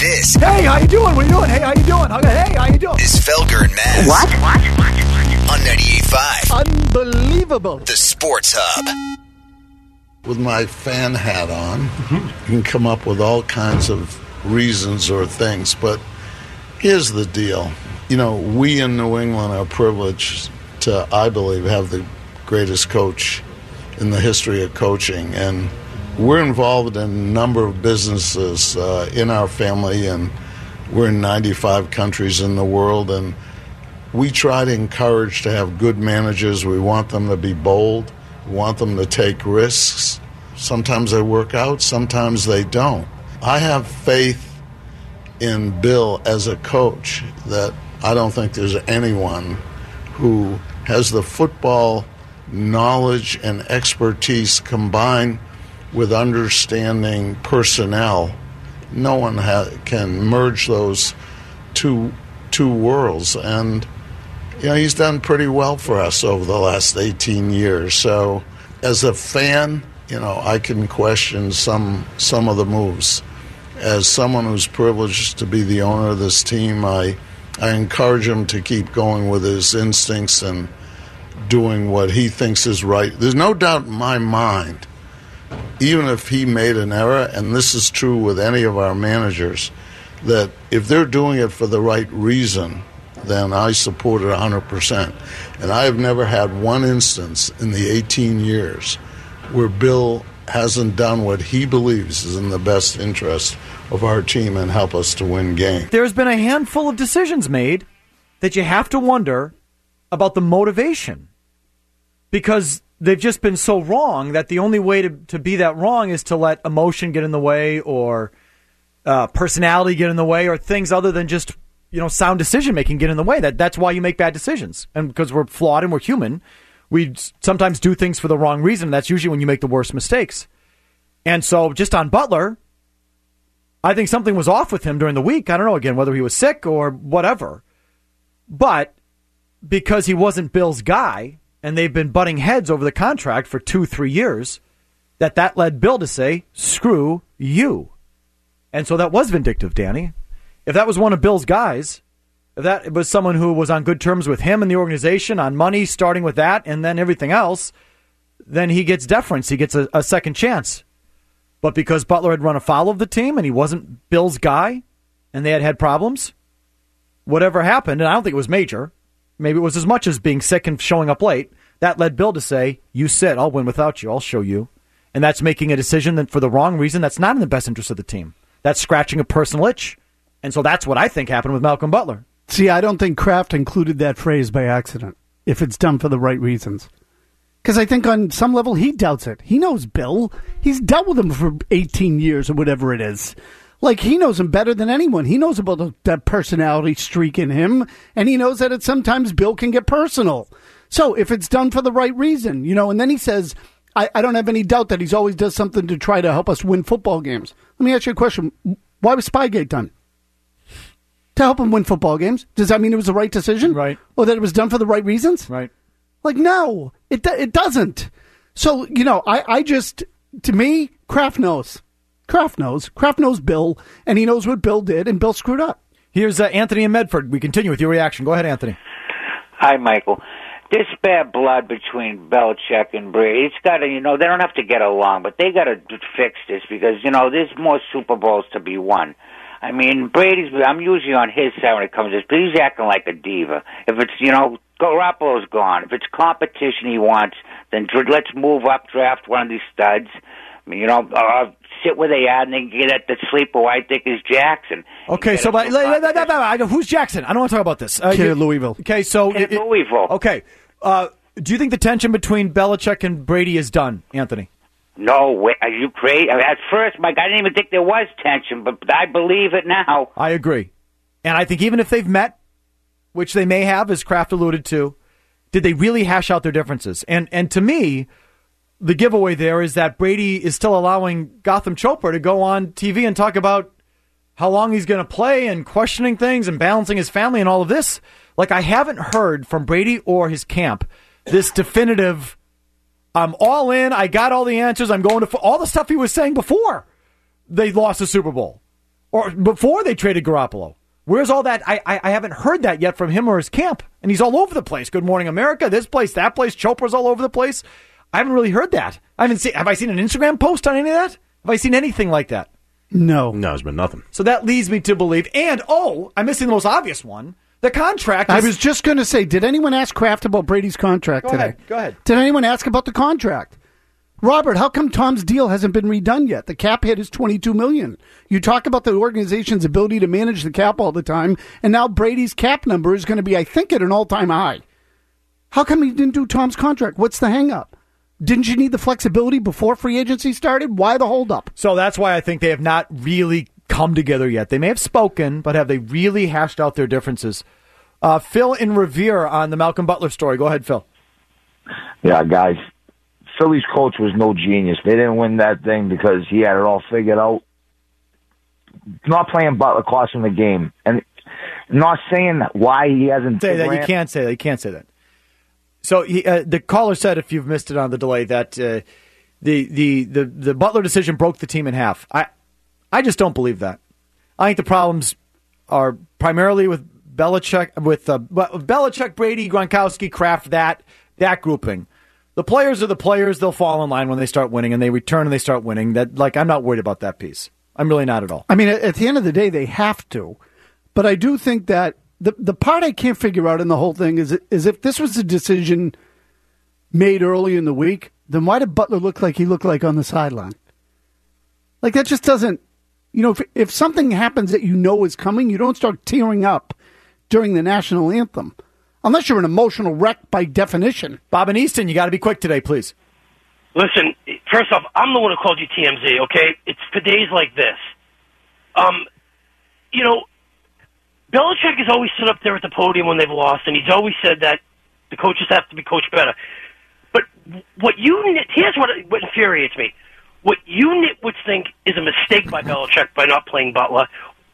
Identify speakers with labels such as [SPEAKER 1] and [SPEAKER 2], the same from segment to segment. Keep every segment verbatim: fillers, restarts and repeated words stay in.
[SPEAKER 1] This.
[SPEAKER 2] Hey, how you doing? What are you doing? Hey, how you doing? Hey, how you doing?
[SPEAKER 1] Is Felger and Mazz.
[SPEAKER 3] What? What?
[SPEAKER 1] On ninety-eight point five.
[SPEAKER 2] Unbelievable.
[SPEAKER 1] The Sports Hub.
[SPEAKER 4] With my fan hat on, mm-hmm. you can come up with all kinds of reasons or things, but here's the deal. You know, we in New England are privileged to, I believe, have the greatest coach in the history of coaching, and we're involved in a number of businesses uh, in our family, and we're in ninety-five countries in the world, and we try to encourage to have good managers. We want them to be bold. We want them to take risks. Sometimes they work out, sometimes they don't. I have faith in Bill as a coach that I don't think there's anyone who has the football knowledge and expertise combined with understanding personnel. No one ha- can merge those two two worlds, and you know he's done pretty well for us over the last eighteen years. So, as a fan, you know I can question some some of the moves. As someone who's privileged to be the owner of this team, I I encourage him to keep going with his instincts and doing what he thinks is right. There's no doubt in my mind, even if he made an error, and this is true with any of our managers, that if they're doing it for the right reason, then I support it one hundred percent. And I have never had one instance in the eighteen years where Bill hasn't done what he believes is in the best interest of our team and help us to win games.
[SPEAKER 2] There's been a handful of decisions made that you have to wonder about the motivation, because they've just been so wrong that the only way to, to be that wrong is to let emotion get in the way, or uh, personality get in the way, or things other than just, you know, sound decision-making get in the way. That That's why you make bad decisions. And because we're flawed and we're human, we sometimes do things for the wrong reason. That's usually when you make the worst mistakes. And so just on Butler, I think something was off with him during the week. I don't know, again, whether he was sick or whatever. But because he wasn't Bill's guy, and they've been butting heads over the contract for two, three years, that that led Bill to say, screw you. And so that was vindictive, Danny. If that was one of Bill's guys, if that was someone who was on good terms with him and the organization on money, starting with that, and then everything else, then he gets deference. He gets a, a second chance. But because Butler had run afoul of the team and he wasn't Bill's guy, and they had had problems, whatever happened, and I don't think it was major, maybe it was as much as being sick and showing up late, that led Bill to say, you sit, I'll win without you, I'll show you. And that's making a decision that for the wrong reason that's not in the best interest of the team. That's scratching a personal itch. And so that's what I think happened with Malcolm Butler.
[SPEAKER 5] See, I don't think Kraft included that phrase by accident, if it's done for the right reasons. Because I think on some level he doubts it. He knows Bill. He's dealt with him for eighteen years or whatever it is. Like, he knows him better than anyone. He knows about the, that personality streak in him, and he knows that it sometimes Bill can get personal. So if it's done for the right reason, you know, and then he says, I, I don't have any doubt that he's always does something to try to help us win football games. Let me ask you a question. Why was Spygate done? To help him win football games? Does that mean it was the right decision?
[SPEAKER 2] Right.
[SPEAKER 5] Or that it was done for the right reasons?
[SPEAKER 2] Right.
[SPEAKER 5] Like, no, it it doesn't. So, you know, I, I just, to me, Kraft knows. Kraft knows. Kraft knows Bill, and he knows what Bill did, and Bill screwed up.
[SPEAKER 2] Here's uh, Anthony in Medford. We continue with your reaction. Go ahead, Anthony.
[SPEAKER 6] Hi, Michael. This bad blood between Belichick and Brady, it's got to, you know, they don't have to get along, but they got to fix this because, you know, there's more Super Bowls to be won. I mean, Brady's, I'm usually on his side when it comes to this, but he's acting like a diva. If it's, you know, Garoppolo's gone. If it's competition he wants, then let's move up, draft one of these studs. I mean, you know, uh, sit where they are, and then get at the sleeper who I think is Jackson.
[SPEAKER 2] Okay, so but, la, la, la, la, la, who's Jackson? I don't want to talk about this. Uh,
[SPEAKER 5] Kid at Louisville.
[SPEAKER 2] Okay, so
[SPEAKER 6] Kid at Louisville.
[SPEAKER 2] Okay, uh, do you think the tension between Belichick and Brady is done, Anthony?
[SPEAKER 6] No way. Are you crazy? I mean, at first, Mike, I didn't even think there was tension, but I believe it now.
[SPEAKER 2] I agree. And I think even if they've met, which they may have, as Kraft alluded to, did they really hash out their differences? And and to me, the giveaway there is that Brady is still allowing Gotham Chopra to go on T V and talk about how long he's going to play and questioning things and balancing his family and all of this. Like, I haven't heard from Brady or his camp this definitive, I'm all in, I got all the answers, I'm going to... All the stuff he was saying before they lost the Super Bowl. Or before they traded Garoppolo. Where's all that? I, I I haven't heard that yet from him or his camp. And he's all over the place. Good Morning America, this place, that place. Chopra's all over the place. I haven't really heard that. I haven't seen. Have I seen an Instagram post on any of that? Have I seen anything like that?
[SPEAKER 5] No.
[SPEAKER 3] No, there's been nothing.
[SPEAKER 2] So that leads me to believe. And, oh, I'm missing the most obvious one. The contract is...
[SPEAKER 5] I was just going to say, did anyone ask Kraft about Brady's contract
[SPEAKER 2] Go
[SPEAKER 5] today?
[SPEAKER 2] ahead. Go ahead.
[SPEAKER 5] Did anyone ask about the contract? Robert, how come Tom's deal hasn't been redone yet? The cap hit is twenty-two million dollars. You talk about the organization's ability to manage the cap all the time, and now Brady's cap number is going to be, I think, at an all-time high. How come he didn't do Tom's contract? What's the hang-up? Didn't you need the flexibility before free agency started? Why the hold-up?
[SPEAKER 2] So that's why I think they have not really come together yet. They may have spoken, but have they really hashed out their differences? Uh, Phil in Revere on the Malcolm Butler story. Go ahead, Phil.
[SPEAKER 7] Yeah, guys. Philly's coach was no genius. They didn't win that thing because he had it all figured out. Not playing Butler cost him the game. And not saying why he hasn't...
[SPEAKER 2] Say that. You can't say that. You can't say that. So he, uh, the caller said, if you've missed it on the delay, that uh, the, the, the, the Butler decision broke the team in half. I I just don't believe that. I think the problems are primarily with Belichick, with uh, Belichick, Brady, Gronkowski, Kraft, that that grouping. The players are the players. They'll fall in line when they start winning, and they return and they start winning. That, like, I'm not worried about that piece. I'm really not at all.
[SPEAKER 5] I mean, at, at the end of the day, they have to. But I do think that the the part I can't figure out in the whole thing is is if this was a decision made early in the week, then why did Butler look like he looked like on the sideline? Like, that just doesn't, you know, if, if something happens that you know is coming, you don't start tearing up during the national anthem. Unless you're an emotional wreck by definition.
[SPEAKER 2] Bob and Easton, you got to be quick today, please.
[SPEAKER 8] Listen, first off, I'm the one who called you T M Z, okay? It's for days like this. Um, you know, Belichick has always stood up there at the podium when they've lost, and he's always said that the coaches have to be coached better. But what you here's what, what infuriates me. What you nitwits think is a mistake by Belichick by not playing Butler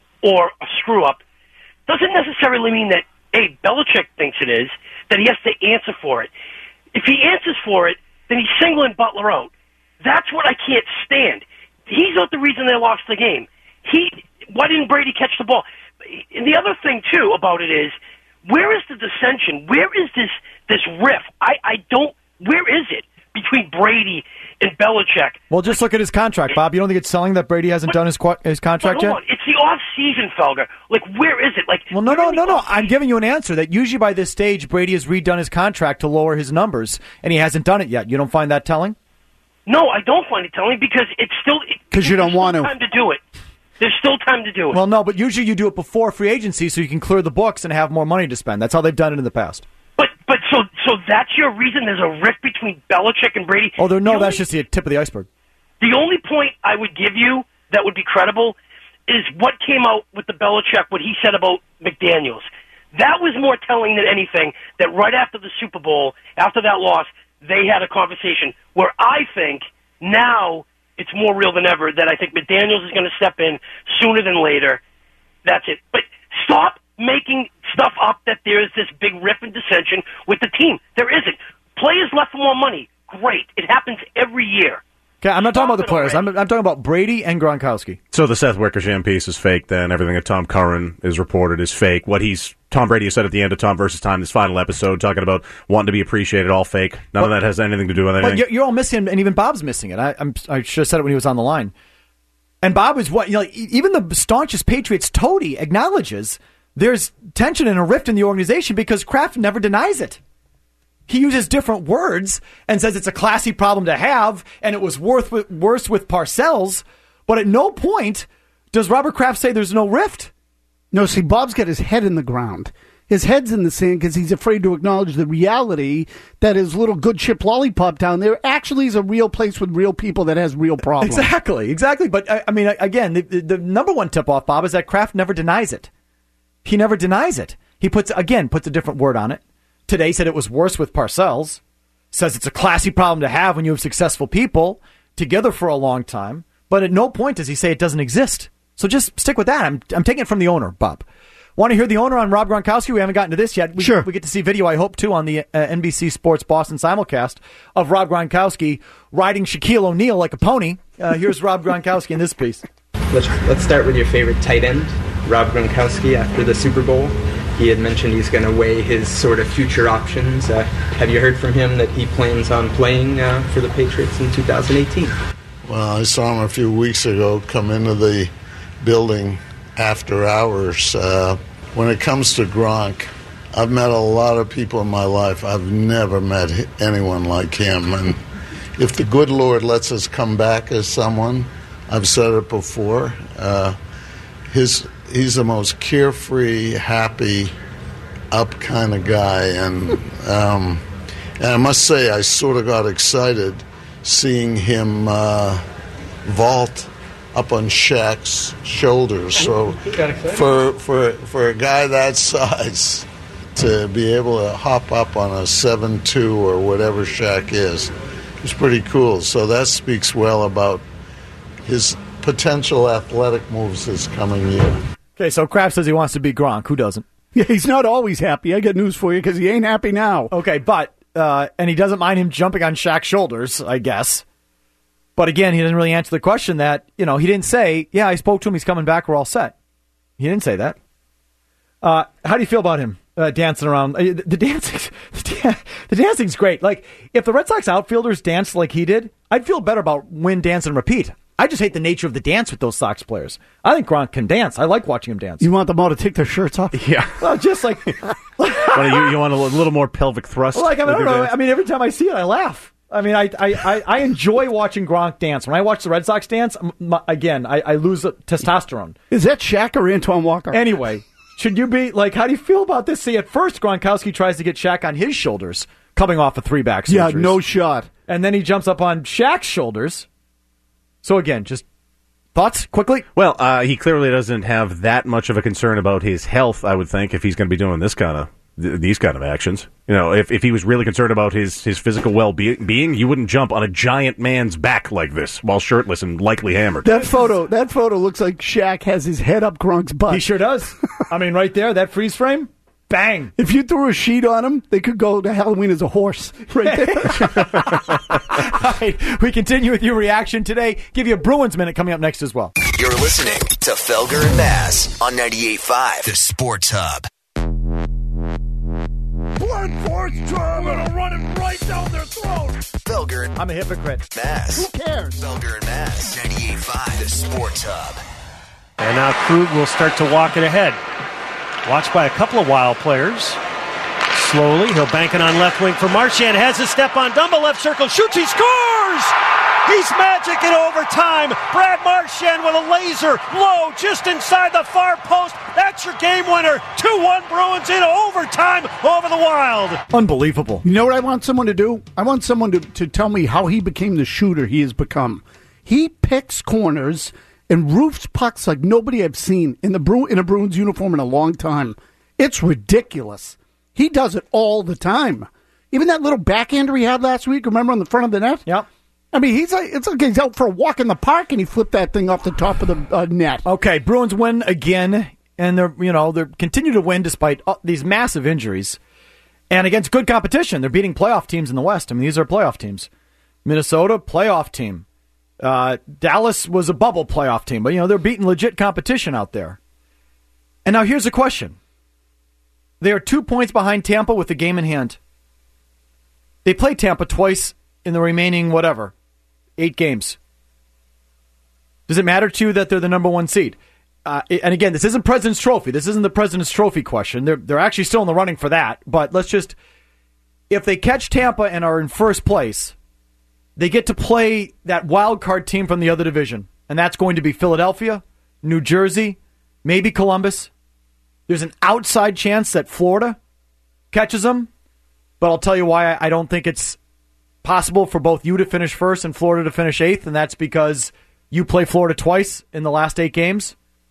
[SPEAKER 8] or a screw-up doesn't necessarily mean that, A, Belichick thinks it is, that he has to answer for it. If he answers for it, then he's singling Butler out. That's what I can't stand. He's not the reason they lost the game. He, why didn't Brady catch the ball? And the other thing, too, about it is, where is the dissension? Where is this this riff? I, I don't, where is it between Brady and Belichick?
[SPEAKER 2] Well, just look at his contract, Bob. You don't think it's selling that Brady hasn't
[SPEAKER 8] but,
[SPEAKER 2] done his his contract
[SPEAKER 8] hold
[SPEAKER 2] yet?
[SPEAKER 8] On. It's the off-season, Felger. Like, where is it? Like,
[SPEAKER 2] well, no, no, no, no. I'm giving you an answer that usually by this stage, Brady has redone his contract to lower his numbers, and he hasn't done it yet. You don't find that telling?
[SPEAKER 8] No, I don't find it telling because it's still...
[SPEAKER 5] Because you don't want to.
[SPEAKER 8] There's still time to do it. There's still time to do it.
[SPEAKER 2] Well, no, but usually you do it before free agency so you can clear the books and have more money to spend. That's how they've done it in the past.
[SPEAKER 8] But but so so that's your reason there's a rift between Belichick and Brady?
[SPEAKER 2] Oh, there, no,
[SPEAKER 8] the
[SPEAKER 2] that's
[SPEAKER 8] only,
[SPEAKER 2] just the tip of the iceberg.
[SPEAKER 8] The only point I would give you that would be credible is what came out with the Belichick, what he said about McDaniels. That was more telling than anything, that right after the Super Bowl, after that loss, they had a conversation where I think now it's more real than ever that I think McDaniels is going to step in sooner than later. That's it. But stop making stuff up that there is this big rift and dissension with the team. There isn't. Players left for more money. Great. It happens every year.
[SPEAKER 2] Okay, I'm not talking about the players. I'm, I'm talking about Brady and Gronkowski.
[SPEAKER 3] So the Seth Wickersham piece is fake then. Everything that Tom Curran is reported is fake. What he's Tom Brady said at the end of Tom versus Time, this final episode, talking about wanting to be appreciated, all fake. None but, of that has anything to do with anything.
[SPEAKER 2] But you're, you're all missing, and even Bob's missing it. I, I'm, I should have said it when he was on the line. And Bob is what, you know, even the staunchest Patriots toady acknowledges there's tension and a rift in the organization because Kraft never denies it. He uses different words and says it's a classy problem to have, and it was worth, worse with Parcells. But at no point does Robert Kraft say there's no rift.
[SPEAKER 5] No, see, Bob's got his head in the ground. His head's in the sand because he's afraid to acknowledge the reality that his little good chip lollipop down there actually is a real place with real people that has real problems.
[SPEAKER 2] Exactly, exactly. But, I, I mean, again, the, the number one tip-off, Bob, is that Kraft never denies it. He never denies it. He puts, again, puts a different word on it. Today said it was worse with Parcells. Says it's a classy problem to have when you have successful people together for a long time. But at no point does he say it doesn't exist. So just stick with that. I'm I'm taking it from the owner, Bob. Want to hear the owner on Rob Gronkowski? We haven't gotten to this yet. We,
[SPEAKER 5] sure.
[SPEAKER 2] We get to see video, I hope, too, on the uh, N B C Sports Boston simulcast of Rob Gronkowski riding Shaquille O'Neal like a pony. Uh, here's Rob Gronkowski in this piece.
[SPEAKER 9] Let's let's start with your favorite tight end, Rob Gronkowski. After the Super Bowl, he had mentioned he's going to weigh his sort of future options. Uh, have you heard from him that he plans on playing uh, for the Patriots in two thousand eighteen?
[SPEAKER 4] Well, I saw him a few weeks ago come into the building after hours. Uh, when it comes to Gronk, I've met a lot of people in my life. I've never met anyone like him. And if the good Lord lets us come back as someone, I've said it before, uh, his he's the most carefree, happy, up kind of guy. And, um, and I must say, I sort of got excited seeing him uh, vault up on Shaq's shoulders. So for for for a guy that size to be able to hop up on a seven two or whatever Shaq is, is pretty cool. So that speaks well about his potential athletic moves this coming year.
[SPEAKER 2] Okay, so Kraft says he wants to be Gronk. Who doesn't?
[SPEAKER 5] Yeah, he's not always happy. I got news for you because he ain't happy now.
[SPEAKER 2] Okay, but, uh, and he doesn't mind him jumping on Shaq's shoulders, I guess. But again, he doesn't really answer the question that, you know, he didn't say, yeah, I spoke to him, he's coming back, we're all set. He didn't say that. Uh, how do you feel about him uh, dancing around? Uh, the, the dancing, the dancing's great. Like, if the Red Sox outfielders danced like he did, I'd feel better about win, dance, and repeat. I just hate the nature of the dance with those Sox players. I think Gronk can dance. I like watching him dance.
[SPEAKER 5] You want them all to take their shirts off?
[SPEAKER 2] Yeah. Well, just like...
[SPEAKER 3] well, you, you want a little more pelvic thrust?
[SPEAKER 2] Like, I, mean, I don't know.
[SPEAKER 3] Dance?
[SPEAKER 2] I mean, every time I see it, I laugh. I mean, I I, I, I enjoy watching Gronk dance. When I watch the Red Sox dance, my, again, I, I lose testosterone.
[SPEAKER 5] Is that Shaq or Antoine Walker?
[SPEAKER 2] Anyway, should you be, like, how do you feel about this? See, at first, Gronkowski tries to get Shaq on his shoulders, coming off a three-back surgery.
[SPEAKER 5] Yeah, no shot.
[SPEAKER 2] And then he jumps up on Shaq's shoulders. So, again, just... Thoughts, quickly?
[SPEAKER 3] Well, uh, he clearly doesn't have that much of a concern about his health, I would think, if he's going to be doing this kind of th- these kind of actions. You know, if, if he was really concerned about his, his physical well-being, you wouldn't jump on a giant man's back like this while shirtless and likely hammered.
[SPEAKER 5] That photo, that photo looks like Shaq has his head up Gronk's butt.
[SPEAKER 2] He sure does. I mean, right there, that freeze frame. Bang!
[SPEAKER 5] If you threw a sheet on him, they could go to Halloween as a horse right there.
[SPEAKER 2] All right, we continue with your reaction today. Give you a Bruins Minute coming up next as well.
[SPEAKER 1] You're listening to Felger and Mass on ninety-eight point five, the Sports Hub.
[SPEAKER 10] Blood force trauma! I'm gonna run it right down their throat!
[SPEAKER 1] Felger.
[SPEAKER 2] I'm a hypocrite.
[SPEAKER 1] Mass.
[SPEAKER 5] Who cares?
[SPEAKER 1] Felger and Mass, ninety-eight point five, the Sports Hub.
[SPEAKER 11] And now Krug will start to walk it ahead. Watched by a couple of wild players. Slowly, he'll bank it on left wing for Marchand. Has a step on Dumba, left circle, shoots, he scores! He's magic in overtime. Brad Marchand with a laser, low, just inside the far post. That's your game winner. two one Bruins in overtime over the Wild.
[SPEAKER 2] Unbelievable.
[SPEAKER 5] You know what I want someone to do? I want someone to, to tell me how he became the shooter he has become. He picks corners and roofs pucks like nobody I've seen in the Bru- in a Bruins uniform in a long time. It's ridiculous. He does it all the time. Even that little backhander he had last week, remember, on the front of the net?
[SPEAKER 2] Yep.
[SPEAKER 5] I mean, he's like, it's like he's out for a walk in the park and he flipped that thing off the top of the uh, net.
[SPEAKER 2] Okay, Bruins win again, and they're you know they continue to win despite uh, these massive injuries, and against good competition. They're beating playoff teams in the West. I mean, these are playoff teams. Minnesota, playoff team. Uh, Dallas was a bubble playoff team, but, you know, they're beating legit competition out there. And now here's the question. They are two points behind Tampa with the game in hand. They play Tampa twice in the remaining, whatever, eight games. Does it matter to you that they're the number one seed? Uh, and again, this isn't President's Trophy. This isn't the President's Trophy question. They're, they're actually still in the running for that. But let's just, if they catch Tampa and are in first place, they get to play that wild card team from the other division, and that's going to be Philadelphia, New Jersey, maybe Columbus. There's an outside chance that Florida catches them, but I'll tell you why I don't think it's possible for both you to finish first and Florida to finish eighth, and that's because you play Florida twice in the last eight games.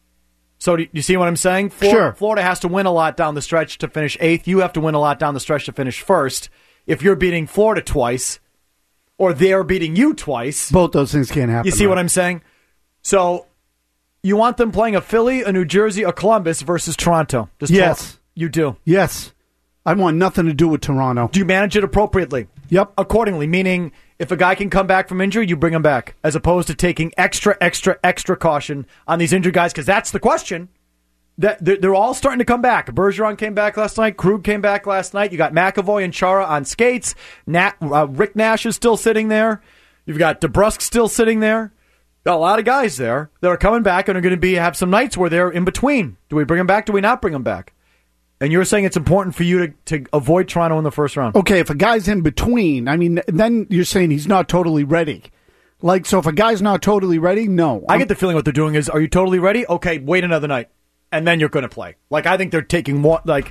[SPEAKER 2] So do you see what I'm saying? Florida,
[SPEAKER 5] sure.
[SPEAKER 2] Florida has to win a lot down the stretch to finish eighth. You have to win a lot down the stretch to finish first. If you're beating Florida twice, or they're beating you twice.
[SPEAKER 5] Both those things can't happen.
[SPEAKER 2] You see
[SPEAKER 5] right?
[SPEAKER 2] what I'm saying? So you want them playing a Philly, a New Jersey, a Columbus versus Toronto. Just
[SPEAKER 5] yes.
[SPEAKER 2] Talk. You do.
[SPEAKER 5] Yes. I want nothing to do with Toronto.
[SPEAKER 2] Do you manage it appropriately?
[SPEAKER 5] Yep.
[SPEAKER 2] Accordingly, meaning If a guy can come back from injury, you bring him back, as opposed to taking extra, extra, extra caution on these injured guys, because that's the question. That they're, they're all starting to come back. Bergeron came back last night. Krug came back last night. You got McAvoy and Chara on skates. Nat, uh, Rick Nash is still sitting there. You've got DeBrusk still sitting there. Got a lot of guys there that are coming back and are going to be have some nights where they're in between. Do we bring them back? Do we not bring them back? And you're saying it's important for you to, to avoid Toronto in the first round.
[SPEAKER 5] Okay, if a guy's in between, I mean, then you're saying he's not totally ready. Like, so if a guy's not totally ready, no.
[SPEAKER 2] I get the feeling what they're doing is, are you totally ready? Okay, wait another night. And then you're going to play. Like, I think they're taking more, like...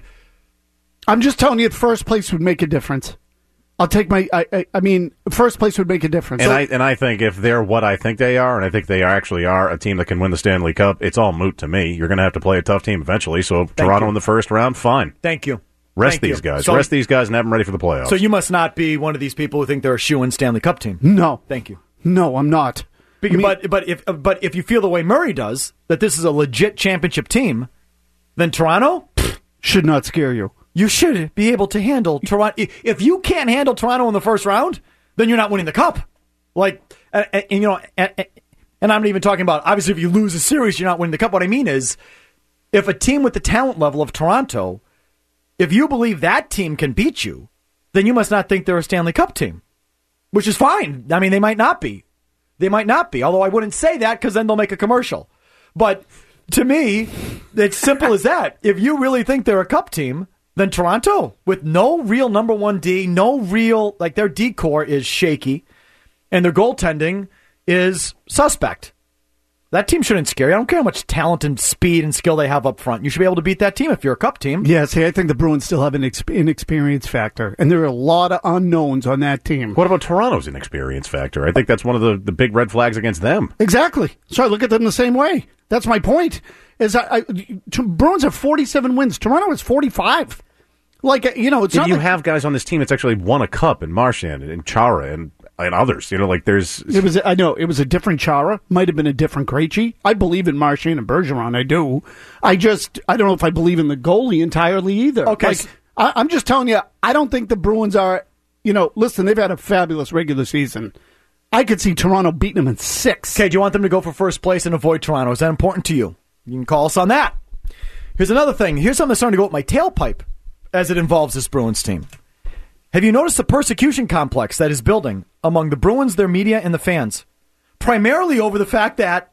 [SPEAKER 5] I'm just telling you, first place would make a difference. I'll take my... I, I, I mean, first place would make a difference.
[SPEAKER 3] And
[SPEAKER 5] so,
[SPEAKER 3] I and I think if they're what I think they are, and I think they actually are a team that can win the Stanley Cup, it's all moot to me. You're going to have to play a tough team eventually, so
[SPEAKER 2] Thank
[SPEAKER 3] Toronto
[SPEAKER 2] you.
[SPEAKER 3] in the first round, fine.
[SPEAKER 2] Thank you.
[SPEAKER 3] Rest
[SPEAKER 2] Thank
[SPEAKER 3] these
[SPEAKER 2] you.
[SPEAKER 3] guys.
[SPEAKER 2] So,
[SPEAKER 3] Rest these guys and have them ready for the playoffs.
[SPEAKER 2] So you must not be one of these people who think they're a shoo-in Stanley Cup team.
[SPEAKER 5] No.
[SPEAKER 2] Thank you.
[SPEAKER 5] No, I'm not.
[SPEAKER 2] But,
[SPEAKER 5] I mean,
[SPEAKER 2] but, but, if, but if you feel the way Murray does, that this is a legit championship team, then Toronto...
[SPEAKER 5] should not scare you.
[SPEAKER 2] You should be able to handle Toronto. If you can't handle Toronto in the first round, then you're not winning the cup. Like, and, and you know, and, and I'm not even talking about, obviously, if you lose a series, you're not winning the cup. What I mean is, if a team with the talent level of Toronto, if you believe that team can beat you, then you must not think they're a Stanley Cup team, which is fine. I mean, they might not be. They might not be, although I wouldn't say that because then they'll make a commercial. But to me, it's simple as that. If you really think they're a cup team, then Toronto, with no real number one D, no real, like their D core is shaky, and their goaltending is suspect. That team shouldn't scare you. I don't care how much talent and speed and skill they have up front. You should be able to beat that team if you're a cup team.
[SPEAKER 5] Yeah, see, I think the Bruins still have an ex- inexperience factor, and there are a lot of unknowns on that team.
[SPEAKER 3] What about Toronto's inexperience factor? I think that's one of the, the big red flags against them.
[SPEAKER 5] Exactly. So I look at them the same way. That's my point. Is I, I, to, Bruins have forty-seven wins. Toronto has forty-five. Like, you know, it's
[SPEAKER 3] if
[SPEAKER 5] not
[SPEAKER 3] you
[SPEAKER 5] like,
[SPEAKER 3] have guys on this team that's actually won a cup, and Marchand and Chara and and others, you know, like there's.
[SPEAKER 5] It was. I know it was a different Chara. Might have been a different Krejci. I believe in Marchand and Bergeron. I do. I just. I don't know if I believe in the goalie entirely either.
[SPEAKER 2] Okay,
[SPEAKER 5] like, I, I'm just telling you. I don't think the Bruins are. You know, listen. They've had a fabulous regular season. I could see Toronto beating them in six.
[SPEAKER 2] Okay, do you want them to go for first place and avoid Toronto? Is that important to you? You can call us on that. Here's another thing. Here's something that's starting to go with my tailpipe as it involves this Bruins team. Have you noticed the persecution complex that is building among the Bruins, their media, and the fans? Primarily over the fact that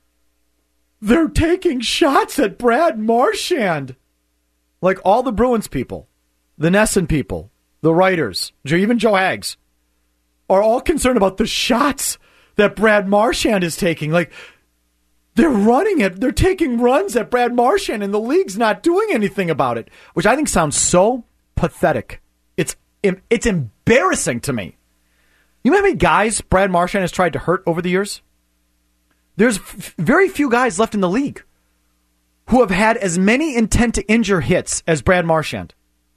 [SPEAKER 2] they're taking shots at Brad Marchand. Like all the Bruins people, the Nesson people, the writers, even Joe Hags, are all concerned about the shots that Brad Marchand is taking. Like, they're running it. They're taking runs at Brad Marchand, and the league's not doing anything about it, which I think sounds so pathetic. It's it's embarrassing to me. You know how many guys Brad Marchand has tried to hurt over the years? There's f- very few guys left in the league who have had as many intent to injure hits as Brad Marchand.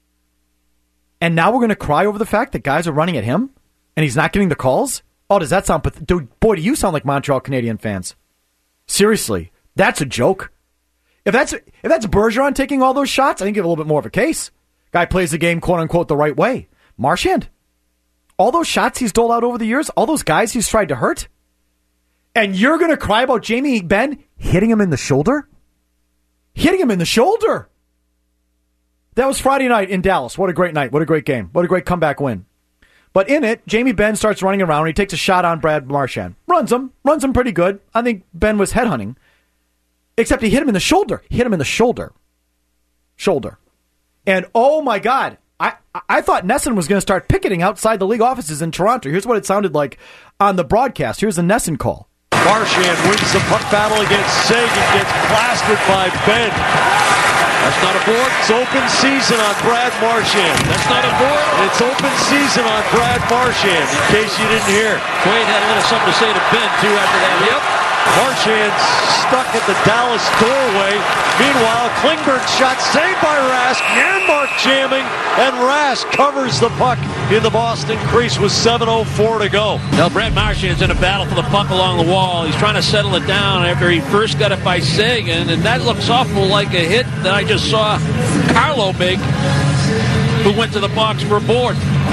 [SPEAKER 2] And now we're going to cry over the fact that guys are running at him and he's not getting the calls? Oh, does that sound pathetic? Dude, boy, do you sound like Montreal Canadian fans. Seriously, that's a joke. If that's if that's Bergeron taking all those shots, I think you have a little bit more of a case. Guy plays the game, quote unquote, the right way. Marchand, all those shots he's doled out over the years, all those guys he's tried to hurt, and you're going to cry about Jamie Benn hitting him in the shoulder? Hitting him in the shoulder. That was Friday night in Dallas. What a great night. What a great game. What a great comeback win. But in it, Jamie Benn starts running around and he takes a shot on Brad Marchand. Runs him. Runs him pretty good. I think Ben was headhunting. Except he hit him in the shoulder. He hit him in the shoulder. Shoulder. And oh my God, I, I thought Nesson was going to start picketing outside the league offices in Toronto. Here's what it sounded like on the broadcast. Here's the Nesson call.
[SPEAKER 10] Marchand wins the puck battle against Sagan, gets plastered by Ben. That's not a board. It's open season on Brad Marchand. That's not a board. It's open season on Brad Marchand, in case you didn't hear.
[SPEAKER 12] Quaid had a little something to say to Ben, too, after that.
[SPEAKER 10] Yep. Marchand stuck at the Dallas doorway. Meanwhile, Klingberg's shot saved by Rask. Janmark jamming, and Rask covers the puck in the Boston crease with seven oh four to go.
[SPEAKER 12] Now, Brad Marchand's in a battle for the puck along the wall. He's trying to settle it down after he first got it by Sagan, and that looks awful like a hit that I just saw Carlo make, who went to the box for a board.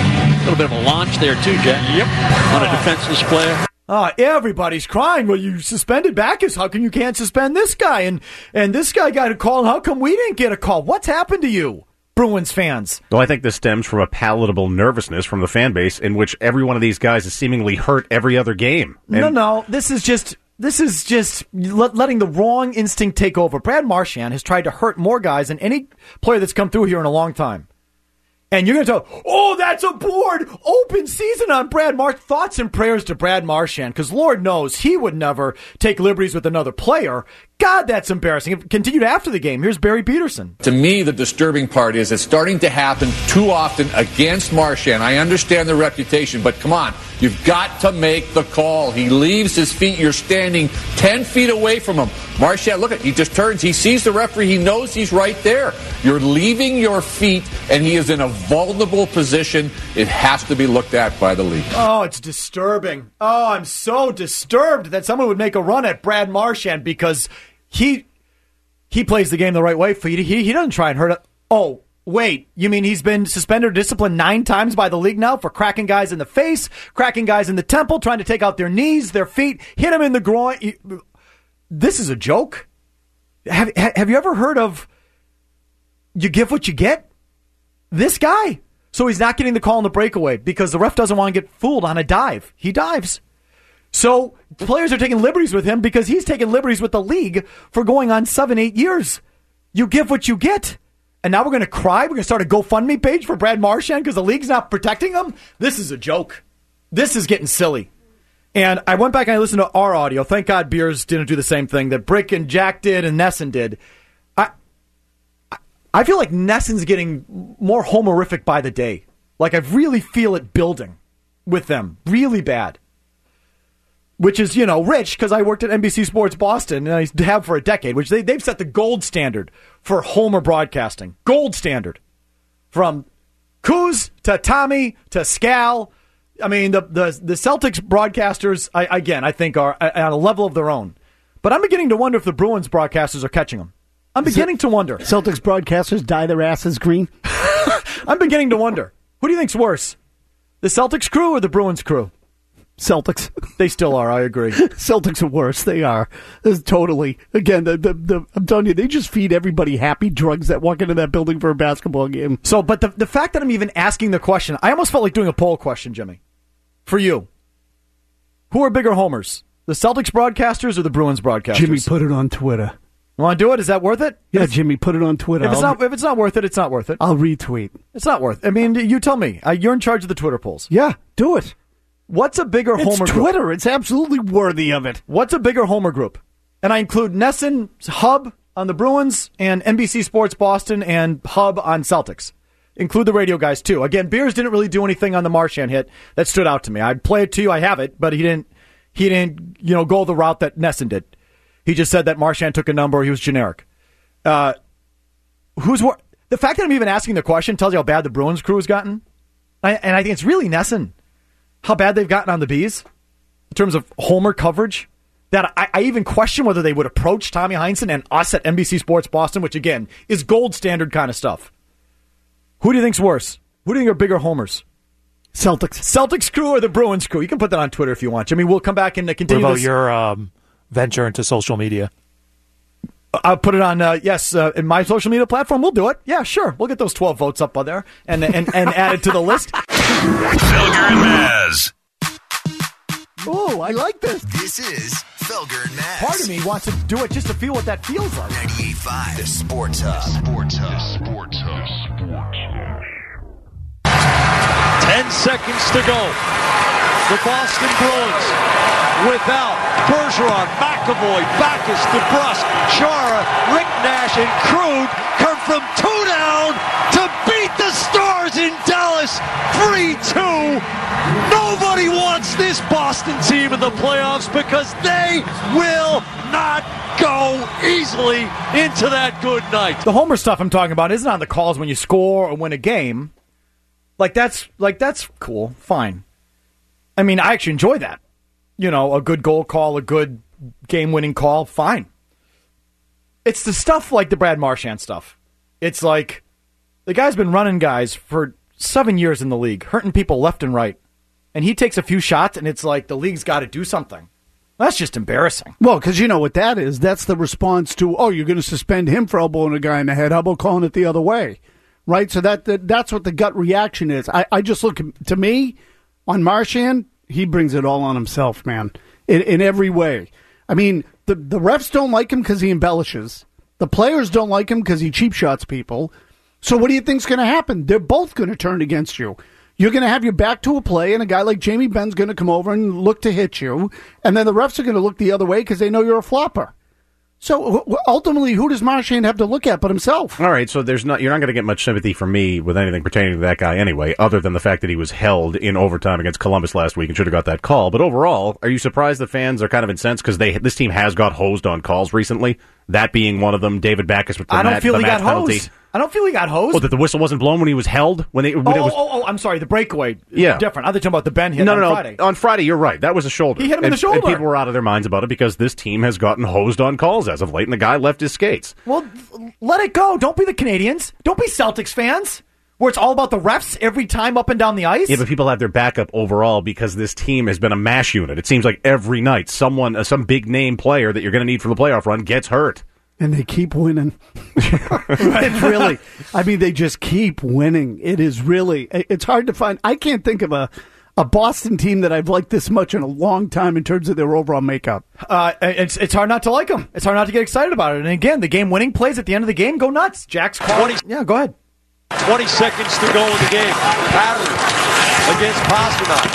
[SPEAKER 12] little bit of a launch there, too, Jack. Yep. On a defenseless player.
[SPEAKER 2] Uh, everybody's crying. Well, you suspended Backus. How come you can't suspend this guy? And and this guy got a call. And how come we didn't get a call? What's happened to you, Bruins fans?
[SPEAKER 3] Well, I think this stems from a palatable nervousness from the fan base in which every one of these guys is seemingly hurt every other game. And
[SPEAKER 2] no, no. This is just this is just let, letting the wrong instinct take over. Brad Marchand has tried to hurt more guys than any player that's come through here in a long time. And you're going to tell, oh, that's a board. Open season on Brad Marchand. Thoughts and prayers to Brad Marchand, because Lord knows he would never take liberties with another player. God, that's embarrassing. It continued after the game. Here's Barry Peterson.
[SPEAKER 13] To me, the disturbing part is it's starting to happen too often against Marchand. I understand the reputation, but come on. You've got to make the call. He leaves his feet. You're standing ten feet away from him. Marchand, look at he just turns. He sees the referee. He knows he's right there. You're leaving your feet, and he is in a vulnerable position. It has to be looked at by the league.
[SPEAKER 2] Oh, it's disturbing. Oh, I'm so disturbed that someone would make a run at Brad Marchand because he he plays the game the right way. He, he, he doesn't try and hurt it. Oh, wait, you mean he's been suspended or disciplined nine times by the league now for cracking guys in the face, cracking guys in the temple, trying to take out their knees, their feet, hit them in the groin? This is a joke. Have, have you ever heard of you give what you get? This guy. So he's not getting the call on the breakaway because the ref doesn't want to get fooled on a dive. He dives. So players are taking liberties with him because he's taking liberties with the league for going on seven, eight years. You give what you get. And now we're going to cry? We're going to start a GoFundMe page for Brad Marchand because the league's not protecting him? This is a joke. This is getting silly. And I went back and I listened to our audio. Thank God Beers didn't do the same thing that Brick and Jack did and Nesson did. I I feel like Nesson's getting more homerific by the day. Like I really feel it building with them. Really bad. Which is, you know, rich because I worked at N B C Sports Boston and I have for a decade, which they, they've set the gold standard for homer broadcasting. Gold standard. From Kuz to Tommy to Scal. I mean, the the, the Celtics broadcasters, I, again, I think are on a level of their own. But I'm beginning to wonder if the Bruins broadcasters are catching them. I'm beginning to wonder.
[SPEAKER 5] Celtics broadcasters dye their asses green?
[SPEAKER 2] I'm beginning to wonder. Who do you think's worse? The Celtics crew or the Bruins crew?
[SPEAKER 5] Celtics.
[SPEAKER 2] They still are, I agree.
[SPEAKER 5] Celtics are worse. They are. Totally. Again, the, the, the, I'm telling you, they just feed everybody happy drugs that walk into that building for a basketball game.
[SPEAKER 2] So, but the, the fact that I'm even asking the question, I almost felt like doing a poll question, Jimmy. For you. Who are bigger homers? The Celtics broadcasters or the Bruins broadcasters?
[SPEAKER 5] Jimmy, put it on Twitter.
[SPEAKER 2] You want to do it? Is that worth it?
[SPEAKER 5] Yeah, Jimmy, put it on Twitter.
[SPEAKER 2] If it's, not, if it's not worth it, it's not worth it.
[SPEAKER 5] I'll retweet.
[SPEAKER 2] It's not worth it. I mean, you tell me. Uh, you're in charge of the Twitter polls.
[SPEAKER 5] Yeah, do it.
[SPEAKER 2] What's a bigger
[SPEAKER 5] it's
[SPEAKER 2] homer
[SPEAKER 5] Twitter.
[SPEAKER 2] group?
[SPEAKER 5] Twitter. It's absolutely worthy of it.
[SPEAKER 2] What's a bigger homer group? And I include Nesson, Hub on the Bruins, and N B C Sports Boston, and Hub on Celtics. Include the radio guys, too. Again, Beers didn't really do anything on the Marchand hit that stood out to me. I'd play it to you. I have it, but he didn't, he didn't, you know, go the route that Nesson did. He just said that Marchand took a number. He was generic. Uh, who's what? The fact that I'm even asking the question tells you how bad the Bruins crew has gotten. I, and I think it's really Nesson. How bad they've gotten on the Bees in terms of homer coverage. That I, I even question whether they would approach Tommy Heinsohn and us at N B C Sports Boston, which, again, is gold standard kind of stuff. Who do you think's worse? Who do you think are bigger homers?
[SPEAKER 5] Celtics.
[SPEAKER 2] Celtics crew or the Bruins crew? You can put that on Twitter if you want. I mean, we'll come back and continue
[SPEAKER 14] what about
[SPEAKER 2] this.
[SPEAKER 14] your um, venture into social media?
[SPEAKER 2] I'll put it on, uh, yes, uh, in my social media platform. We'll do it. Yeah, sure. We'll get those twelve votes up on there and and, and add it to the list.
[SPEAKER 1] Felger and Maz.
[SPEAKER 5] Oh, I like this.
[SPEAKER 1] This is Felger and Maz.
[SPEAKER 2] Part of me wants to do it just to feel what that feels like.
[SPEAKER 1] ninety-eight point five, the Sports Hub. Sports Hub. Sports Hub. Sports Hub.
[SPEAKER 10] Ten seconds to go. The Boston Bruins without Bergeron, McAvoy, Backus, DeBrusk, Chara, Rick Nash, and Krug come from two down to beat the Stars in Dallas three two. Nobody wants this Boston team in the playoffs because they will not go easily into that good night.
[SPEAKER 2] The homer stuff I'm talking about isn't on the calls when you score or win a game. Like that's like that's cool, fine. I mean, I actually enjoy that. You know, a good goal call, a good game-winning call, fine. It's the stuff like the Brad Marchand stuff. It's like the guy's been running guys for seven years in the league, hurting people left and right. And he takes a few shots, and it's like the league's got to do something. That's just embarrassing.
[SPEAKER 5] Well, because you know what that is. That's the response to, oh, you're going to suspend him for elbowing a guy in the head. How about calling it the other way? Right? So that, that that's what the gut reaction is. I, I just look, to me, on Marchand, he brings it all on himself, man, in, in every way. I mean, the, the refs don't like him because he embellishes. The players don't like him because he cheap shots people. So what do you think's going to happen? They're both going to turn against you. You're going to have your back to a play, and a guy like Jamie Benn's going to come over and look to hit you, and then the refs are going to look the other way because they know you're a flopper. So ultimately, who does Marchand have to look at but himself?
[SPEAKER 3] All right, so there's not you're not going to get much sympathy from me with anything pertaining to that guy anyway, other than the fact that he was held in overtime against Columbus last week and should have got that call. But overall, are you surprised that fans are kind of incensed because they this team has got hosed on calls recently? That being one of them, David Backes with the
[SPEAKER 2] I don't
[SPEAKER 3] mat,
[SPEAKER 2] feel
[SPEAKER 3] the
[SPEAKER 2] he got
[SPEAKER 3] penalty.
[SPEAKER 2] hosed. I don't feel he got hosed.
[SPEAKER 3] Oh, that the whistle wasn't blown when he was held? When they, when
[SPEAKER 2] oh,
[SPEAKER 3] it was,
[SPEAKER 2] oh, oh, I'm sorry, the breakaway.
[SPEAKER 3] Yeah.
[SPEAKER 2] Different. I'm talking about the Ben hit
[SPEAKER 3] no,
[SPEAKER 2] on
[SPEAKER 3] no, no.
[SPEAKER 2] Friday.
[SPEAKER 3] On Friday, you're right. That was a shoulder.
[SPEAKER 2] He hit him in
[SPEAKER 3] and,
[SPEAKER 2] the shoulder.
[SPEAKER 3] And people were out of their minds about it because this team has gotten hosed on calls as of late, and the guy left his skates.
[SPEAKER 2] Well, let it go. Don't be the Canadians. Don't be Celtics fans, where it's all about the refs every time up and down the ice.
[SPEAKER 3] Yeah, but people have their backup overall because this team has been a mash unit. It seems like every night someone, uh, some big name player that you're going to need for the playoff run gets hurt.
[SPEAKER 5] And they keep winning. It's really, I mean, they just keep winning. It is really, it's hard to find. I can't think of a, a Boston team that I've liked this much in a long time in terms of their overall makeup.
[SPEAKER 2] Uh, it's it's hard not to like them. It's hard not to get excited about it. And again, the game-winning plays at the end of the game go nuts. Jack's quality. Yeah, go ahead.
[SPEAKER 10] twenty seconds to go in the game. Patterson against Pastrnak.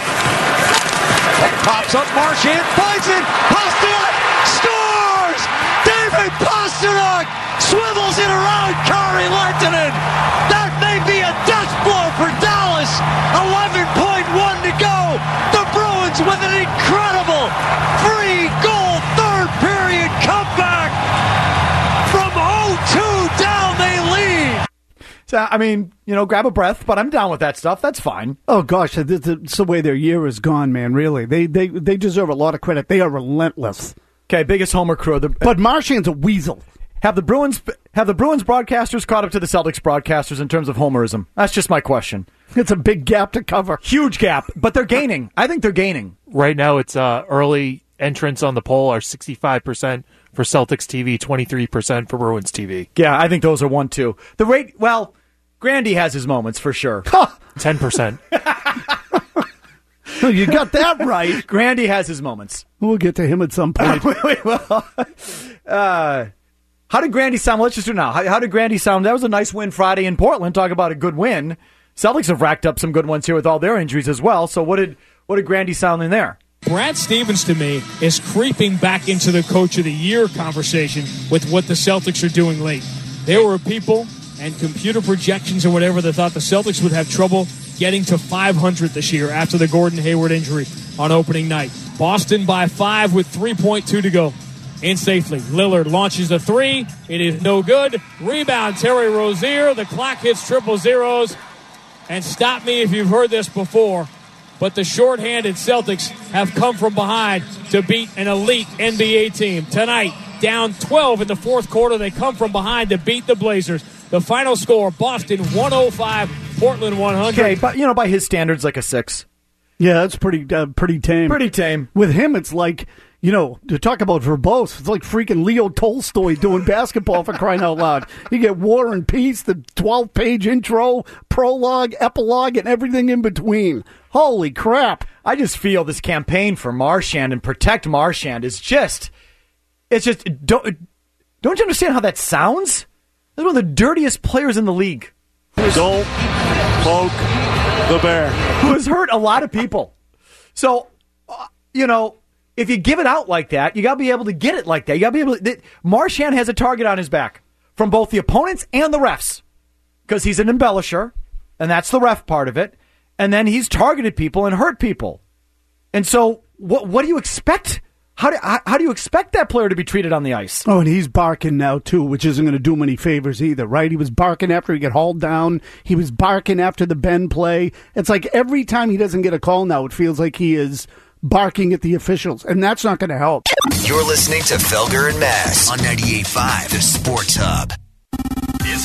[SPEAKER 10] Pops up, Marchand finds it. Pastrnak scores! David Pastrnak swivels it around Kari Lehtonen. That may be a death blow for Dallas. eleven point one to go. The Bruins with an incredible three-goal third period comeback. From oh two down, they lead.
[SPEAKER 2] So, I mean, you know, grab a breath, but I'm down with that stuff. That's fine.
[SPEAKER 5] Oh, gosh, that's the way their year is gone, man, really. They they they deserve a lot of credit. They are relentless.
[SPEAKER 2] Okay, biggest homer crew. The,
[SPEAKER 5] but Marchand's a weasel.
[SPEAKER 2] Have the Bruins have the Bruins broadcasters caught up to the Celtics broadcasters in terms of homerism? That's just my question.
[SPEAKER 5] It's a big gap to cover.
[SPEAKER 2] Huge gap, but they're gaining. I think they're gaining.
[SPEAKER 14] Right now, it's uh, early entrants on the poll are sixty-five percent for Celtics T V, twenty-three percent for Bruins T V.
[SPEAKER 2] Yeah, I think those are one, two. The rate, well, Grandy has his moments for sure.
[SPEAKER 14] ten percent.
[SPEAKER 5] You got that right.
[SPEAKER 2] Grandy has his moments.
[SPEAKER 5] We'll get to him at some point.
[SPEAKER 2] wait, wait, well, uh, how did Grandy sound? Let's just do it now. How, how did Grandy sound? That was a nice win Friday in Portland. Talk about a good win. Celtics have racked up some good ones here with all their injuries as well. So what did what did Grandy sound in there?
[SPEAKER 15] Brad Stevens, to me, is creeping back into the Coach of the Year conversation with what the Celtics are doing late. There were people and computer projections or whatever that thought the Celtics would have trouble getting to five hundred this year after the Gordon Hayward injury on opening night. Boston by five with three point two to go. In safely, Lillard launches the three. It is no good. Rebound, Terry Rozier. The clock hits triple zeros. And stop me if you've heard this before, but the shorthanded Celtics have come from behind to beat an elite N B A team. Tonight, down twelve in the fourth quarter, they come from behind to beat the Blazers. The final score, Boston one oh five, Portland one hundred.
[SPEAKER 2] Okay, but you know, by his standards, like a six.
[SPEAKER 5] Yeah, that's pretty uh, pretty tame.
[SPEAKER 2] Pretty tame.
[SPEAKER 5] With him, it's like, you know, to talk about verbose, it's like freaking Leo Tolstoy doing basketball for crying out loud. You get War and Peace, the twelve-page intro, prologue, epilogue, and everything in between. Holy crap.
[SPEAKER 2] I just feel this campaign for Marchand and Protect Marchand is just, it's just, don't, don't you understand how that sounds? He's one of the dirtiest players in the league.
[SPEAKER 10] Don't poke the bear.
[SPEAKER 2] Who has hurt a lot of people. So, uh, you know, if you give it out like that, you got to be able to get it like that. You got to be able to. Th- Marchand has a target on his back from both the opponents and the refs because he's an embellisher, and that's the ref part of it. And then he's targeted people and hurt people. And so, what what do you expect? How do how, how do you expect that player to be treated on the ice?
[SPEAKER 5] Oh, and he's barking now, too, which isn't going to do him any favors either, right? He was barking after he got hauled down. He was barking after the Ben play. It's like every time he doesn't get a call now, it feels like he is barking at the officials, and that's not going to help.
[SPEAKER 1] You're listening to Felger and Mass on ninety-eight point five, The Sports Hub.
[SPEAKER 16] It's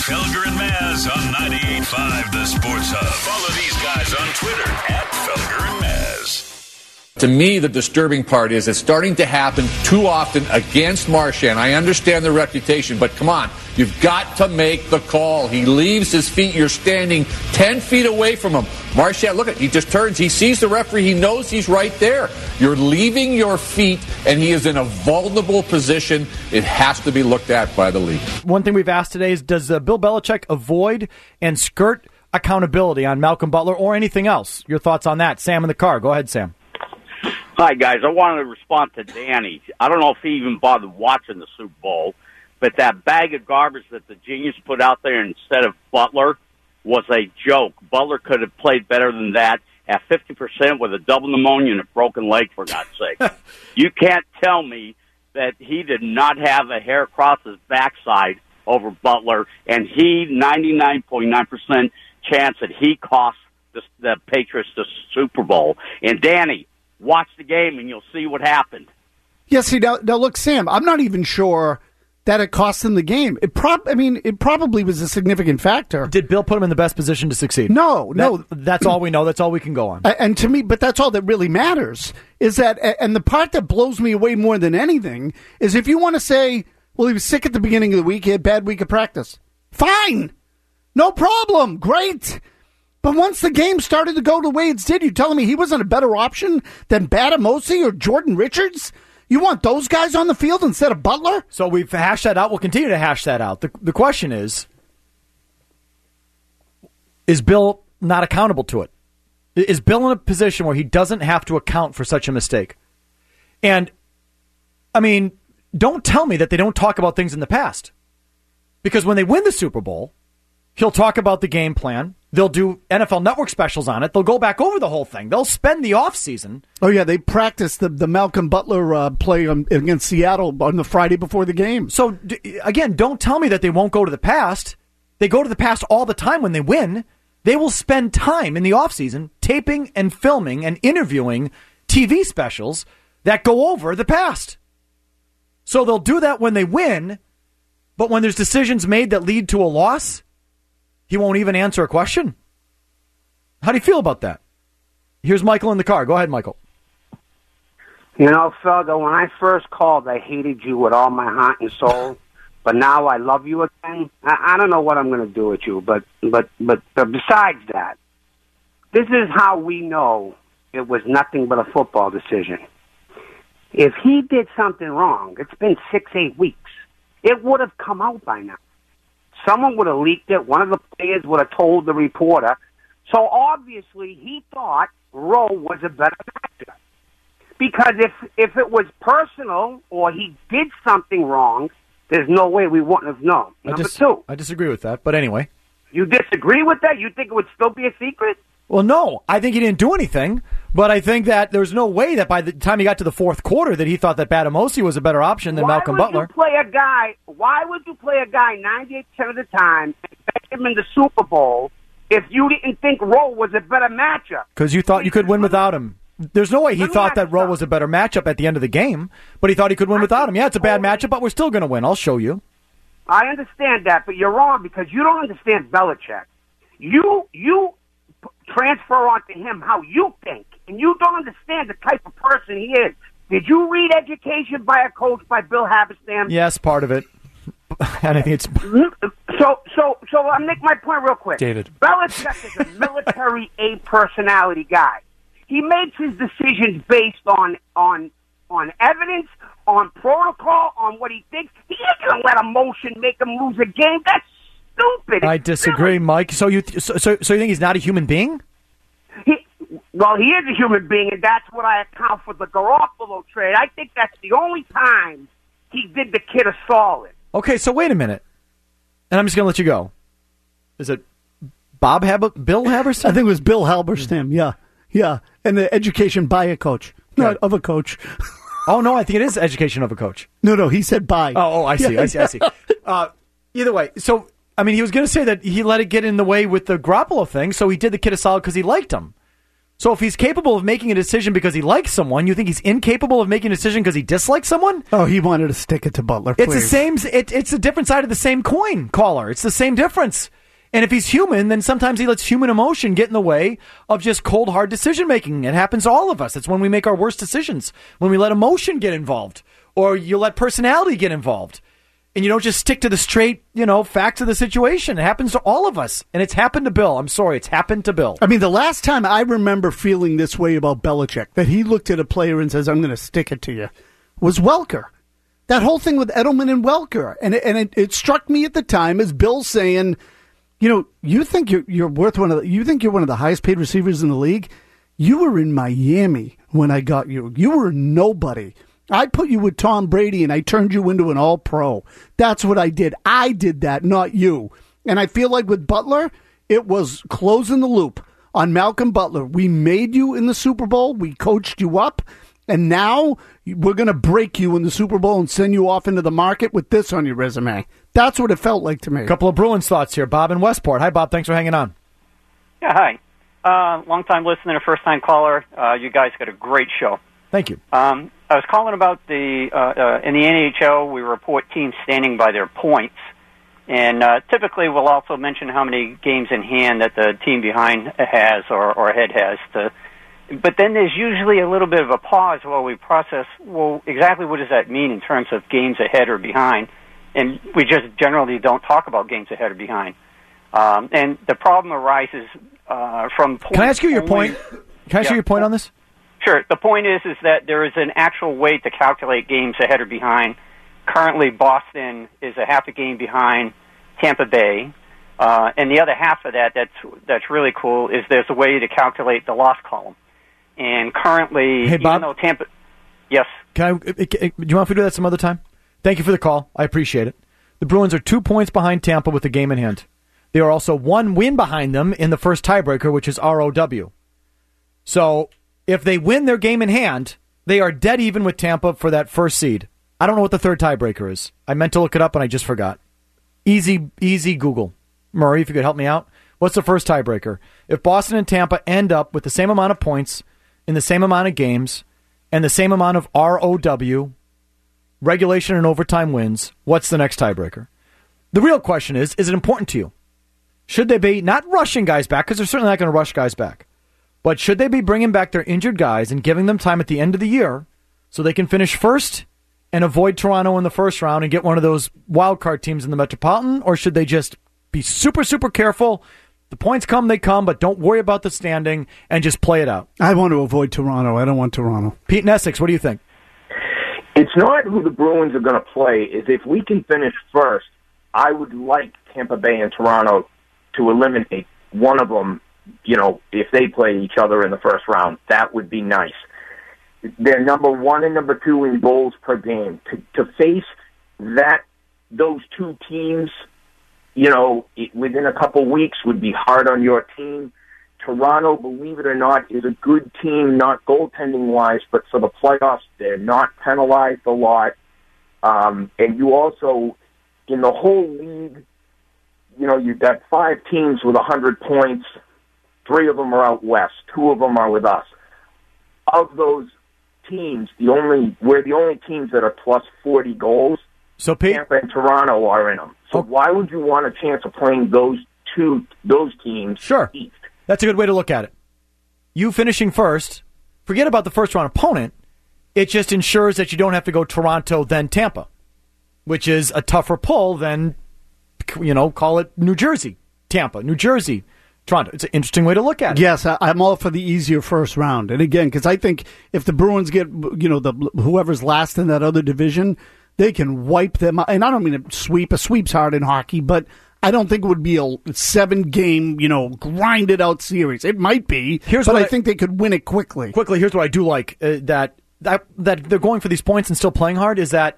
[SPEAKER 16] Felger and Maz on ninety-eight point five The Sports Hub. Follow these guys on Twitter at Felger and Maz.
[SPEAKER 13] To me, the disturbing part is it's starting to happen too often against Marchand. I understand the reputation, but come on. You've got to make the call. He leaves his feet. You're standing ten feet away from him. Marchand, look at, he just turns. He sees the referee. He knows he's right there. You're leaving your feet, and he is in a vulnerable position. It has to be looked at by the league.
[SPEAKER 2] One thing we've asked today is, does uh, Bill Belichick avoid and skirt accountability on Malcolm Butler or anything else? Your thoughts on that? Sam in the car. Go ahead, Sam.
[SPEAKER 17] Hi, guys. I wanted to respond to Danny. I don't know if he even bothered watching the Super Bowl, but that bag of garbage that the Genius put out there instead of Butler was a joke. Butler could have played better than that at fifty percent with a double pneumonia and a broken leg, for God's sake. You can't tell me that he did not have a hair across his backside over Butler, and he, ninety-nine point nine percent chance that he cost the, the Patriots the Super Bowl. And Danny, watch the game and you'll see what happened.
[SPEAKER 5] Yeah, see, now, now look, Sam, I'm not even sure that it cost him the game. It prob- I mean, it probably was a significant factor.
[SPEAKER 2] Did Bill put him in the best position to succeed?
[SPEAKER 5] No,
[SPEAKER 2] that,
[SPEAKER 5] no.
[SPEAKER 2] That's all we know. That's all we can go on.
[SPEAKER 5] And to me, but that's all that really matters, is that, and the part that blows me away more than anything is if you want to say, well, he was sick at the beginning of the week, he had a bad week of practice. Fine. No problem. Great. But once the game started to go the way it did, you telling me he wasn't a better option than Batamosi or Jordan Richards? You want those guys on the field instead of Butler?
[SPEAKER 2] So we've hashed that out. We'll continue to hash that out. The, the question is, is Bill not accountable to it? Is Bill in a position where he doesn't have to account for such a mistake? And, I mean, don't tell me that they don't talk about things in the past. Because when they win the Super Bowl, he'll talk about the game plan. They'll do N F L Network specials on it. They'll go back over the whole thing. They'll spend the offseason.
[SPEAKER 5] Oh, yeah, they practiced the, the Malcolm Butler uh, play on, against Seattle on the Friday before the game.
[SPEAKER 2] So, d- again, don't tell me that they won't go to the past. They go to the past all the time when they win. They will spend time in the offseason taping and filming and interviewing T V specials that go over the past. So they'll do that when they win, but when there's decisions made that lead to a loss, he won't even answer a question. How do you feel about that? Here's Michael in the car. Go ahead, Michael.
[SPEAKER 18] You know, Felger, when I first called, I hated you with all my heart and soul. But now I love you again. I, I don't know what I'm going to do with you, but, but, but, but besides that, this is how we know it was nothing but a football decision. If he did something wrong, it's been six, eight weeks. It would have come out by now. Someone would have leaked it. One of the players would have told the reporter. So obviously he thought Rowe was a better actor. Because if if it was personal or he did something wrong, there's no way we wouldn't have known. Number
[SPEAKER 2] I dis-
[SPEAKER 18] two.
[SPEAKER 2] I disagree with that, but anyway.
[SPEAKER 18] You disagree with that? You think it would still be a secret?
[SPEAKER 2] Well, no. I think he didn't do anything, but I think that there's no way that by the time he got to the fourth quarter that he thought that Batamosi was a better option than
[SPEAKER 18] why
[SPEAKER 2] Malcolm
[SPEAKER 18] would
[SPEAKER 2] Butler.
[SPEAKER 18] You play a guy, why would you play a guy ninety-eight percent of the time and bet him in the Super Bowl if you didn't think Rowe was a better matchup?
[SPEAKER 2] Because you thought you could win without him. There's no way he thought that Rowe was a better matchup at the end of the game, but he thought he could win without him. Yeah, it's a bad matchup, but we're still going to win. I'll show you.
[SPEAKER 18] I understand that, but you're wrong because you don't understand Belichick. You you p- transfer onto him how you think, and you don't understand the type of person he is. Did you read Education by a Coach by Bill Haberstam?
[SPEAKER 2] Yes, part of it. And I think it's
[SPEAKER 18] so. So so. I'll make my point real quick.
[SPEAKER 2] David.
[SPEAKER 18] Belichick is a military A personality guy. He makes his decisions based on on on evidence, on protocol, on what he thinks. He ain't gonna let emotion make him lose a game. That's stupid.
[SPEAKER 2] I disagree, Mike. So you th- so, so so you think he's not a human being?
[SPEAKER 18] He, well, he is a human being, and that's what I account for the Garoppolo trade. I think that's the only time he did the kid a solid.
[SPEAKER 2] Okay, so wait a minute, and I'm just gonna let you go. Is it Bob Hab- Bill Haberstam?
[SPEAKER 5] I think it was Bill Halberstam. Yeah, yeah, and the Education by a Coach, not of a coach.
[SPEAKER 2] Oh no, I think it is Education of a Coach.
[SPEAKER 5] No, no, he said by.
[SPEAKER 2] Oh, oh I see, I see, I see. Uh, either way, so I mean, he was going to say that he let it get in the way with the Garoppolo thing, so he did the kid a solid because he liked him. So if he's capable of making a decision because he likes someone, you think he's incapable of making a decision because he dislikes someone?
[SPEAKER 5] Oh, he wanted to stick it to Butler.
[SPEAKER 2] It's the
[SPEAKER 5] please.
[SPEAKER 2] same. It, it's a different side of the same coin, caller. It's the same difference. And if he's human, then sometimes he lets human emotion get in the way of just cold, hard decision making. It happens to all of us. It's when we make our worst decisions, when we let emotion get involved, or you let personality get involved. And you don't just stick to the straight, you know, facts of the situation. It happens to all of us. And it's happened to Bill. I'm sorry, it's happened to Bill.
[SPEAKER 5] I mean, the last time I remember feeling this way about Belichick, that he looked at a player and says, I'm going to stick it to you, was Welker. That whole thing with Edelman and Welker. And it, and it, it struck me at the time as Bill saying, you know, you think you're, you're worth one of the, you think you're one of the highest paid receivers in the league? You were in Miami when I got you. You were nobody. I put you with Tom Brady, and I turned you into an all-pro. That's what I did. I did that, not you. And I feel like with Butler, it was closing the loop on Malcolm Butler. We made you in the Super Bowl. We coached you up. And now we're going to break you in the Super Bowl and send you off into the market with this on your resume. That's what it felt like to me.
[SPEAKER 2] A couple of Bruins thoughts here. Bob in Westport. Hi, Bob. Thanks for hanging on.
[SPEAKER 19] Yeah, hi. Uh, long-time listener, first-time caller. Uh, you guys got a great show.
[SPEAKER 2] Thank you.
[SPEAKER 19] Um, I was calling about the uh, uh, in the N H L. We report teams standing by their points, and uh, typically we'll also mention how many games in hand that the team behind has or, or ahead has. To, but then there's usually a little bit of a pause while we process. Well, exactly what does that mean in terms of games ahead or behind? And we just generally don't talk about games ahead or behind. Um, and the problem arises uh, from.
[SPEAKER 2] Can I ask you your point? Can I ask you your point on this?
[SPEAKER 19] Sure. The point is is that there is an actual way to calculate games ahead or behind. Currently, Boston is a half a game behind Tampa Bay. Uh, and the other half of that that's that's really cool is there's a way to calculate the loss column. And currently,
[SPEAKER 2] hey, Bob,
[SPEAKER 19] even though Tampa... Yes?
[SPEAKER 2] Can I, do you want to do that some other time? Thank you for the call. I appreciate it. The Bruins are two points behind Tampa with the game in hand. They are also one win behind them in the first tiebreaker, which is R O W. So... if they win their game in hand, they are dead even with Tampa for that first seed. I don't know what the third tiebreaker is. I meant to look it up and I just forgot. Easy, easy Google. Murray, if you could help me out. What's the first tiebreaker? If Boston and Tampa end up with the same amount of points in the same amount of games and the same amount of R O W, regulation and overtime wins, what's the next tiebreaker? The real question is, is it important to you? Should they be not rushing guys back, because they're certainly not going to rush guys back, but should they be bringing back their injured guys and giving them time at the end of the year so they can finish first and avoid Toronto in the first round and get one of those wild card teams in the Metropolitan? Or should they just be super, super careful? The points come, they come, but don't worry about the standing and just play it out.
[SPEAKER 5] I want to avoid Toronto. I don't want Toronto.
[SPEAKER 2] Pete in Essex, what do you think?
[SPEAKER 20] It's not who the Bruins are going to play. Is if we can finish first, I would like Tampa Bay and Toronto to eliminate one of them. You know, if they play each other in the first round, that would be nice. They're number one and number two in goals per game. To, to face that, those two teams, you know, it, within a couple weeks would be hard on your team. Toronto, believe it or not, is a good team, not goaltending-wise, but for the playoffs, they're not penalized a lot. Um, and you also, in the whole league, you know, you've got five teams with one hundred points. Three of them are out west. Two of them are with us. Of those teams, the only we're the only teams that are plus forty goals.
[SPEAKER 2] So Pete,
[SPEAKER 20] Tampa and Toronto are in them. So oh. why would you want a chance of playing those two those teams?
[SPEAKER 2] Sure, east? That's a good way to look at it. You finishing first, forget about the first round opponent. It just ensures that you don't have to go Toronto then Tampa, which is a tougher pull than, you know, call it New Jersey, Tampa, New Jersey. Toronto. It's an interesting way to look at it.
[SPEAKER 5] Yes, I'm all for the easier first round. And again, because I think if the Bruins get, you know, the whoever's last in that other division, they can wipe them out. And I don't mean a sweep. A sweep's hard in hockey, but I don't think it would be a seven-game, you know, grinded out series. It might be,
[SPEAKER 2] here's
[SPEAKER 5] but
[SPEAKER 2] what
[SPEAKER 5] I, I think they could win it quickly.
[SPEAKER 2] Quickly, here's what I do like, uh, that, that, that they're going for these points and still playing hard, is that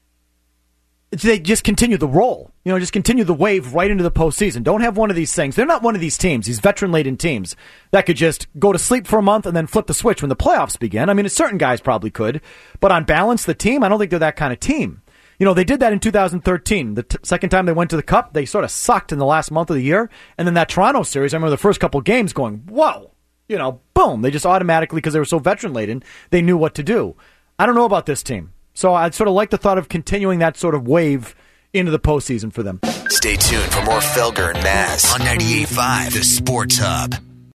[SPEAKER 2] they just continue the roll. You know, just continue the wave right into the postseason. Don't have one of these things. They're not one of these teams, these veteran-laden teams, that could just go to sleep for a month and then flip the switch when the playoffs begin. I mean, certain guys probably could. But on balance, the team, I don't think they're that kind of team. You know, they did that in two thousand thirteen. The t- second time they went to the Cup, they sort of sucked in the last month of the year. And then that Toronto series, I remember the first couple games going, whoa, you know, boom, they just automatically, because they were so veteran-laden, they knew what to do. I don't know about this team. So I'd sort of like the thought of continuing that sort of wave into the postseason for them.
[SPEAKER 1] Stay tuned for more Felger and Mazz on ninety-eight point five, The Sports Hub.